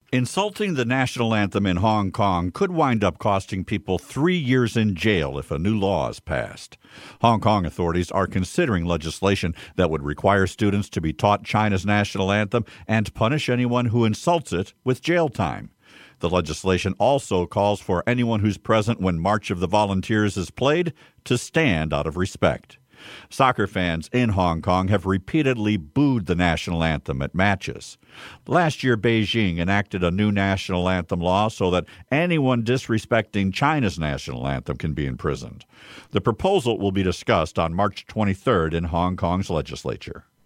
Insulting the national anthem in Hong Kong could wind up costing people 3 years in jail if a new law is passed. Hong Kong authorities are considering legislation that would require students to be taught China's national anthem and punish anyone who insults it with jail time. The legislation also calls for anyone who's present when March of the Volunteers is played to stand out of respect. Soccer fans in Hong Kong have repeatedly booed the national anthem at matches. Last year, Beijing enacted a new national anthem law so that anyone disrespecting China's national anthem can be imprisoned. The proposal will be discussed on March 23rd in Hong Kong's legislature.